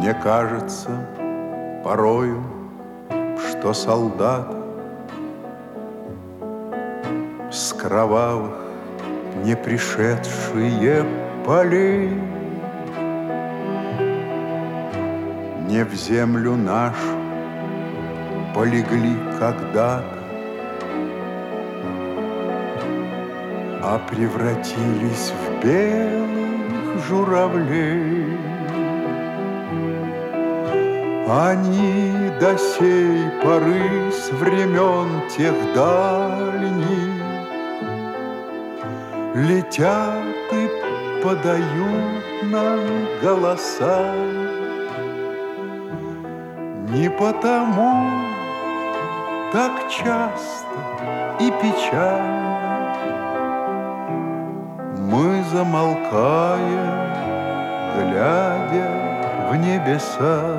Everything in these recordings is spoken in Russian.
Мне кажется порою, что солдат с кровавых не пришедшие полей не в землю нашу полегли когда-то, а превратились в белых журавлей. Они до сей поры с времен тех дальних летят и подают нам голоса. Не потому так часто и печально мы замолкаем, глядя в небеса.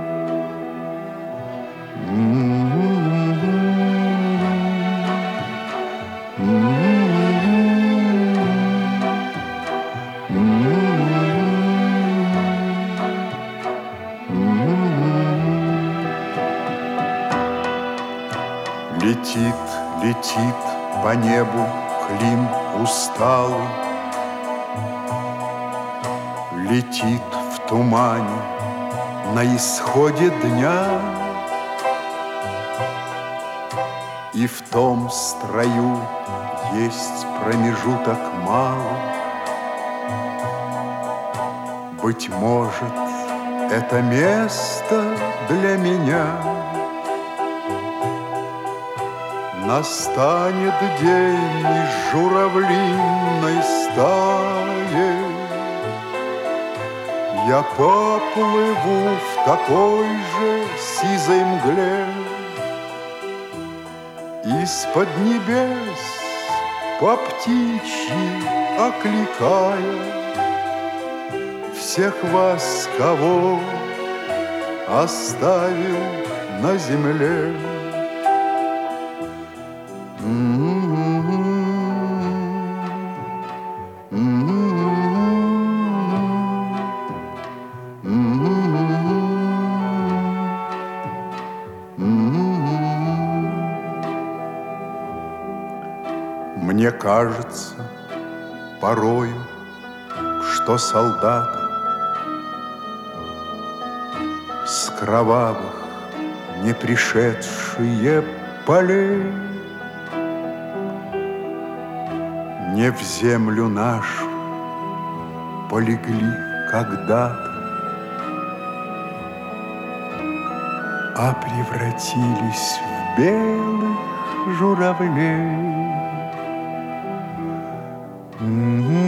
Летит, летит по небу клин усталый, летит в тумане на исходе дня, и в том строю есть промежуток малый. Быть может, это место для меня. Настанет день из журавлиной стаи, я поплыву в такой же сизой мгле. Из-под небес по птичьи окликая всех вас, кого оставил на земле. Мне кажется порою, что солдаты с кровавых не пришедшие полей не в землю нашу полегли когда-то, а превратились в белых журавлей.